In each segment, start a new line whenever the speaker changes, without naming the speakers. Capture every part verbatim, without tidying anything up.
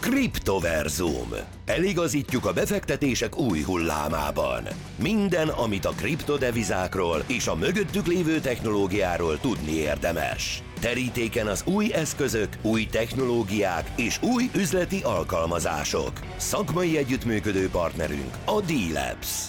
Kriptoverzum. Eligazítjuk a befektetések új hullámában. Minden, amit a kriptodevizákról és a mögöttük lévő technológiáról tudni érdemes. Terítéken az új eszközök, új technológiák és új üzleti alkalmazások. Szakmai együttműködő partnerünk a D-Labs.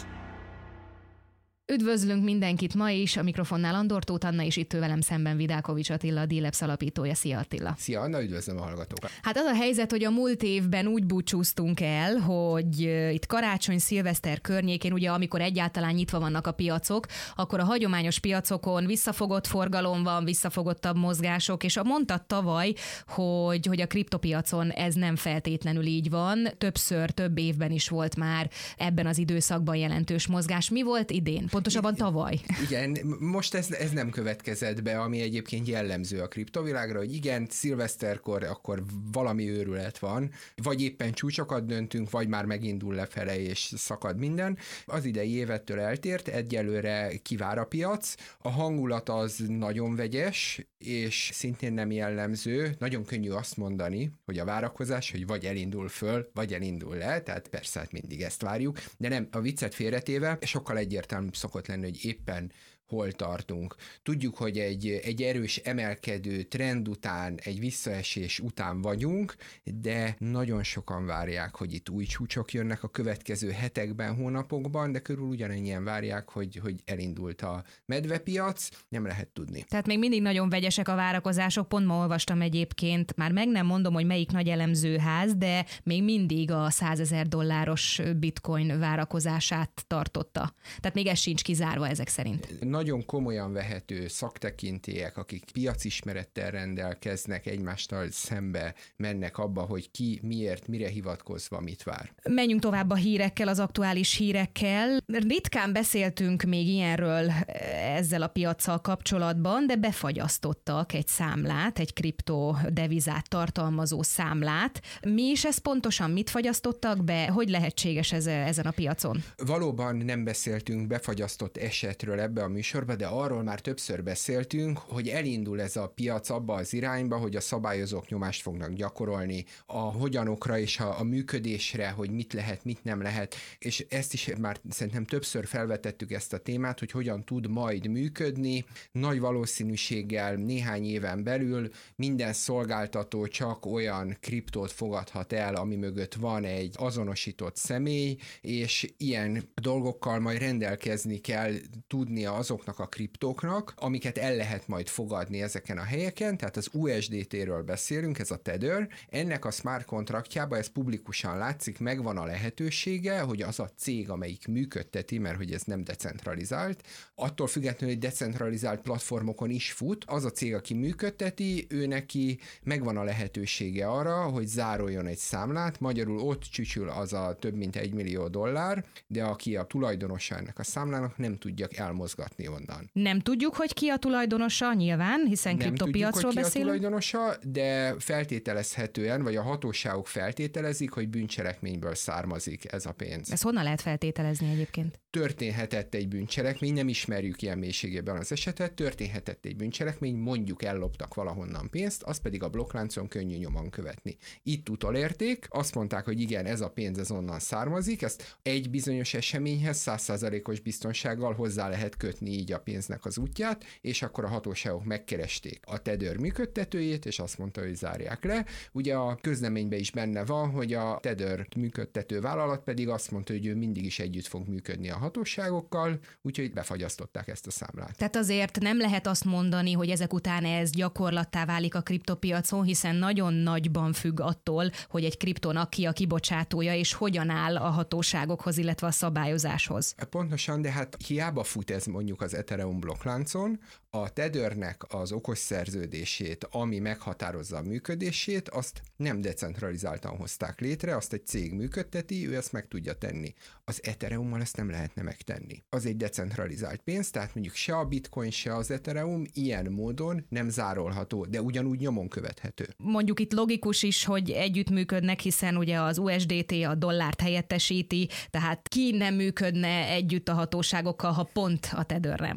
Üdvözlünk mindenkit ma is, a mikrofonnál Andor Tóth Anna, és itt ő velem szemben Vidákovics Attila, a D-Labs alapítója. Szia Attila!
Szia Anna, üdvözlöm a hallgatókat!
Hát az a helyzet, hogy a múlt évben úgy búcsúztunk el, hogy itt karácsony, szilveszter környékén, ugye amikor egyáltalán nyitva vannak a piacok, akkor a hagyományos piacokon visszafogott forgalom van, visszafogottabb mozgások, és mondtad tavaly, hogy, hogy a kriptopiacon ez nem feltétlenül így van. Többször, több évben is volt már ebben az időszakban jelentős mozgás. Mi volt idén? Pontosabban tavaly.
Igen, most ez, ez nem következett be, ami egyébként jellemző a kriptovilágra, hogy igen, szilveszterkor akkor valami őrület van, vagy éppen csúcsokat döntünk, vagy már megindul lefele és szakad minden. Az idei évettől eltért, egyelőre kivár a piac, a hangulat az nagyon vegyes, és szintén nem jellemző, nagyon könnyű azt mondani, hogy a várakozás, hogy vagy elindul föl, vagy elindul le, tehát persze hát mindig ezt várjuk, de nem, a viccet félretéve sokkal egyértelműbb szokott lenni, hogy éppen hol tartunk. Tudjuk, hogy egy, egy erős emelkedő trend után, egy visszaesés után vagyunk, de nagyon sokan várják, hogy itt új csúcsok jönnek a következő hetekben, hónapokban, de körül ugyanennyien várják, hogy, hogy elindult a medvepiac, nem lehet tudni.
Tehát még mindig nagyon vegyesek a várakozások, pont ma olvastam egyébként, már meg nem mondom, hogy melyik nagy elemzőház, de még mindig a százezer dolláros bitcoin várakozását tartotta. Tehát még ez sincs kizárva ezek szerint.
Nagyon komolyan vehető szaktekintélyek, akik piacismerettel rendelkeznek, egymástól szembe mennek abba, hogy ki miért, mire hivatkozva mit vár.
Menjünk tovább a hírekkel, az aktuális hírekkel. Ritkán beszéltünk még ilyenről ezzel a piaccal kapcsolatban, de befagyasztottak egy számlát, egy kriptodevizát tartalmazó számlát. Mi is ez pontosan? Mit fagyasztottak be? Hogy lehetséges ez ezen a piacon?
Valóban nem beszéltünk befagyasztott esetről ebbe a műsorba, de arról már többször beszéltünk, hogy elindul ez a piac abba az irányba, hogy a szabályozók nyomást fognak gyakorolni a hogyanokra és a, a működésre, hogy mit lehet, mit nem lehet, és ezt is már szerintem többször felvetettük ezt a témát, hogy hogyan tud majd működni. Nagy valószínűséggel néhány éven belül minden szolgáltató csak olyan kriptót fogadhat el, ami mögött van egy azonosított személy, és ilyen dolgokkal majd rendelkezni kell tudnia azoknak a kriptóknak, amiket el lehet majd fogadni ezeken a helyeken, tehát az u es dé té-ről beszélünk, ez a Tether, ennek a smart kontraktjában, ez publikusan látszik, megvan a lehetősége, hogy az a cég, amelyik működteti, mert hogy ez nem decentralizált, attól függetlenül, hogy decentralizált platformokon is fut, az a cég, aki működteti, ő neki megvan a lehetősége arra, hogy zároljon egy számlát, magyarul ott csücsül az a több mint egy millió dollár, de aki a tulajdonosa ennek a számlának, nem tudja elmozgatni onnan.
Nem tudjuk, hogy ki a tulajdonosa nyilván, hiszen kriptopiacról beszélünk. Nem tudjuk, hogy ki a
tulajdonosa, de feltételezhetően, vagy a hatóságok feltételezik, hogy bűncselekményből származik ez a pénz.
Ez honnan lehet feltételezni egyébként?
Történhetett egy bűncselekmény, nem ismerjük ilyen mélységében az esetet, történhetett egy bűncselekmény, mondjuk elloptak valahonnan pénzt, az pedig a blokkláncon könnyű nyomon követni. Itt utolérték, azt mondták, hogy igen, ez a pénz ez onnan származik, ezt egy bizonyos eseményhez száz százalékos biztonsággal hozzá lehet kötni így a pénznek az útját, és akkor a hatóságok megkeresték a Tether működtetőjét, és azt mondta, hogy zárják le. Ugye a közleményben is benne van, hogy a Tether működtető vállalat pedig azt mondta, hogy ő mindig is együtt fog működni a hatóságokkal, úgyhogy befagyasztották ezt a számlát.
Tehát azért nem lehet azt mondani, hogy ezek után ez gyakorlattá válik a kriptopiacon, hiszen nagyon nagyban függ attól, hogy egy kriptónak ki a kibocsátója, és hogyan áll a hatóságokhoz, illetve a szabályozáshoz.
Pontosan, de hát hiába fut ez mondjuk az Ethereum blokkláncon, a Tethernek az okos szerződését, ami meghatározza a működését, azt nem decentralizáltan hozták létre, azt egy cég működteti, ő ezt meg tudja tenni. Az Ethereummal ezt nem lehetne megtenni. Az egy decentralizált pénz, tehát mondjuk se a Bitcoin, se az Ethereum ilyen módon nem zárolható, de ugyanúgy nyomon követhető.
Mondjuk itt logikus is, hogy együttműködnek, hiszen ugye az u es dé té a dollárt helyettesíti, tehát ki nem működne együtt a hatóságokkal, ha pont a Tether nem?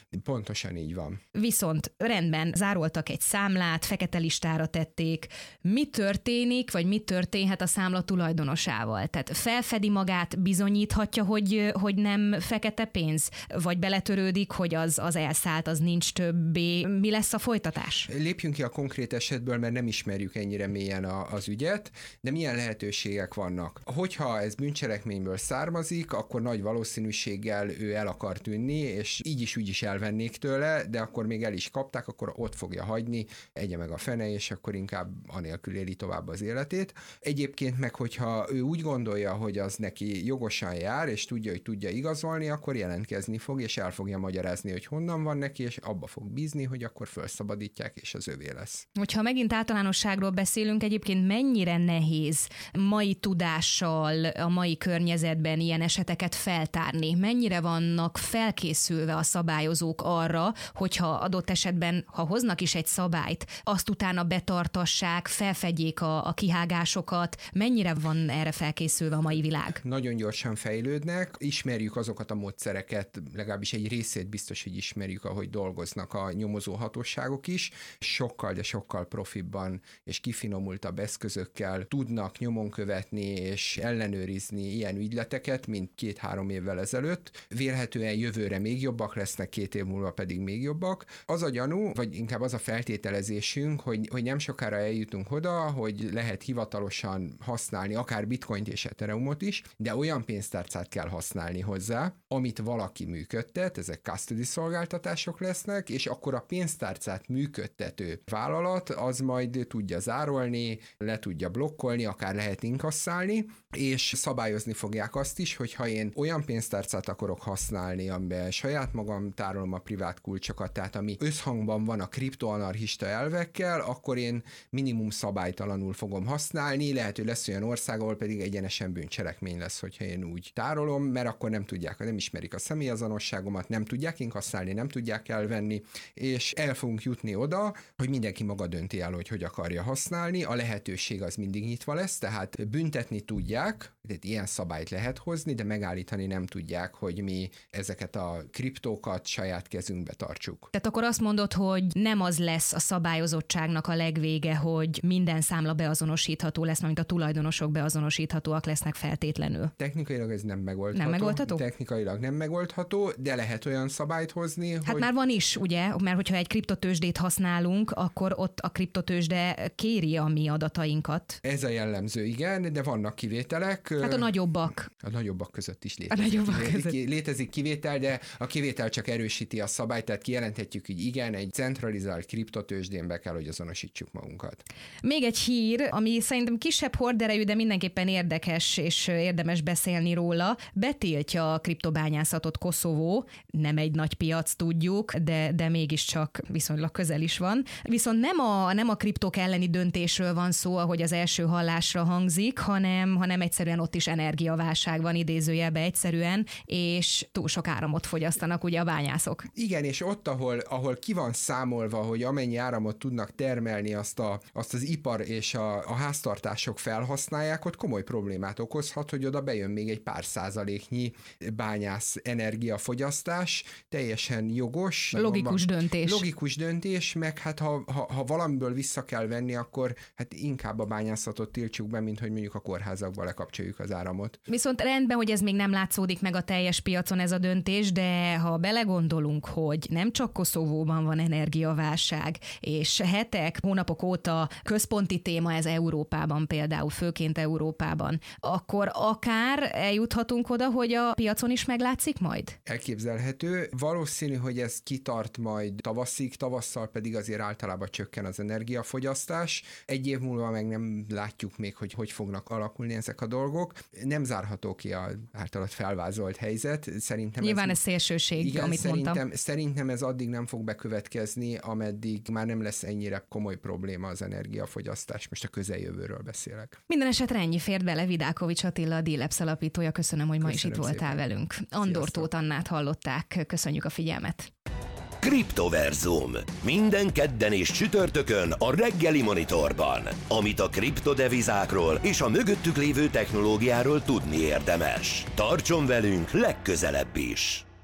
Pontosan így van.
Viszont rendben, zároltak egy számlát, fekete listára tették. Mi történik, vagy mi történhet a számla tulajdonosával? Tehát felfedi magát, bizonyíthatja, hogy, hogy nem fekete pénz? Vagy beletörődik, hogy az, az elszállt, az nincs többé? Mi lesz a folytatás?
Lépjünk ki a konkrét esetből, mert nem ismerjük ennyire mélyen a, az ügyet, de milyen lehetőségek vannak. Hogyha ez bűncselekményből származik, akkor nagy valószínűséggel ő el akar tűnni, és így is úgy is elvennék tőle, de akkor még el is kapták, akkor ott fogja hagyni, egye meg a fene, és akkor inkább anélkül éli tovább az életét. Egyébként meg, hogyha ő úgy gondolja, hogy az neki jogosan jár, és tudja, hogy tudja igazolni, akkor jelentkezni fog, és el fogja magyarázni, hogy honnan van neki, és abba fog bízni, hogy akkor felszabadítják, és az övé lesz.
Hogyha megint általánosságról beszélünk, egyébként mennyire nehéz mai tudással, a mai környezetben ilyen eseteket feltárni? Mennyire vannak felkészülve a szabályozók arra, hogyha adott esetben, ha hoznak is egy szabályt, azt utána betartassák, felfedjék a, a kihágásokat, mennyire van erre felkészülve a mai világ?
Nagyon gyorsan fejlődnek, ismerjük azokat a módszereket, legalábbis egy részét biztos, hogy ismerjük, ahogy dolgoznak a nyomozó hatóságok is. Sokkal, de sokkal profibban és kifinomultabb eszközökkel tudnak nyomon követni és ellenőrizni ilyen ügyleteket, mint két-három évvel ezelőtt. Vélhetően jövőre még jobbak lesznek, két év múlva pedig még jobbak. Az a gyanú, vagy inkább az a feltételezésünk, hogy, hogy nem sokára eljutunk oda, hogy lehet hivatalosan használni akár bitcoint és ethereumot is, de olyan pénztárcát kell használni hozzá, amit valaki működtet, ezek custody szolgáltatások lesznek, és akkor a pénztárcát működtető vállalat az majd tudja zárolni, le tudja blokkolni, akár lehet inkasszálni, és szabályozni fogják azt is, hogy ha én olyan pénztárcát akarok használni, amiben saját magam tárolom a privát kulcsokat, tehát ami összhangban van a kriptoanarchista elvekkel, akkor én minimum szabálytalanul fogom használni, lehet, hogy lesz olyan ország, ahol pedig egyenesen bűncselekmény lesz, hogyha én úgy tárolom, mert akkor nem tudják, nem ismerik a személyazonosságomat, nem tudják inkasszálni, nem tudják elvenni, és el fogunk jutni oda, hogy mindenki maga dönti el, hogy hogy akarja használni, a lehetőség az mindig nyitva lesz, tehát büntetni tudják, tehát ilyen szabályt lehet hozni, de megállítani nem tudják, hogy mi ezeket a kriptókat saját kezünkbe tartsuk.
Tehát akkor azt mondod, hogy nem az lesz a szabályozottságnak a legvége, hogy minden számla beazonosítható lesz, mint a tulajdonosok beazonosíthatóak lesznek feltétlenül.
Technikailag ez nem megoldható.
Nem megoldható?
Technikailag nem megoldható, de lehet olyan szabályt hozni,
Hát
hogy...
már van is, ugye? Mert hogyha egy kriptotőzsdét használunk, akkor ott a kriptotőzsde kéri a mi adatainkat.
Ez a jellemző, igen, de vannak kivételek.
Hát a nagyobbak.
A nagyobbak között is létezik.
A nagyobbak között.
Létezik kivétel, de a kivétel csak erősíti a szabályt, tehát kijelenthetjük, hogy igen, egy centralizált kriptotőzsdén be kell, hogy azonosítsuk magunkat.
Még egy hír, ami szerintem kisebb horderejű, de mindenképpen érdekes és érdemes beszélni róla. Betiltja a kriptobányászatot Koszovó, nem egy nagy piac, tudjuk, de, de mégiscsak viszonylag közel is van. Viszont nem a, nem a kriptok elleni döntésről van szó, ahogy az első hallásra hangzik, hanem, hanem egyszerűen ott is energiaválság van, idézőjelbe egyszerűen, és túl sok áramot fogyasztanak ugye a bányászok.
Igen, és ott, ahol, ahol ki van számolva, hogy amennyi áramot tudnak termelni, azt, a, azt az ipar és a, a háztartások felhasználják, ott komoly problémát okozhat, hogy oda bejön még egy pár százaléknyi bányász energiafogyasztás, teljesen jogos.
Logikus
van,
döntés.
Logikus döntés, meg hát ha, ha, ha valamiből vissza kell venni, akkor hát inkább a bányászatot tiltsuk be, mint hogy mondjuk a kórházakba lekapcsoljuk az áramot.
Viszont rendben, hogy ez még nem látszódik meg a teljes piacon ez a döntés, de ha belegondolunk, hogy nem csak Koszovóban van energiaválság, és hetek, hónapok óta központi téma ez Európában például, főként Európában, akkor akár eljuthatunk oda, hogy a piacon is meglátszik majd?
Elképzelhető. Valószínű, hogy ez kitart majd tavaszig, tavasszal pedig azért általában csökken az energiafogyasztás. Egy év múlva meg nem látjuk még, hogy hogy fognak alakulni ezek a dolgok. Nem zárható ki az általad felvázolt helyzet. Szerintem
Nyilván
ez,
ez szélsőség,
igen,
amit
szerintem,
mondtam.
Szerintem ez addig nem fog bekövetkezni, ameddig már nem lesz ennyire komoly probléma az energiafogyasztás. Most a közeljövőről beszélek.
Minden esetre ennyi fért bele. Vidákovics Attila, a D-Labs alapítója. Köszönöm, hogy ma
Köszönöm
is itt voltál
szépen.
velünk. Andor Tóth Annát hallották. Köszönjük a figyelmet.
Kriptoverzum. Minden kedden és csütörtökön a reggeli Monitorban. Amit a kriptodevizákról és a mögöttük lévő technológiáról tudni érdemes. Tartson velünk legközelebb is!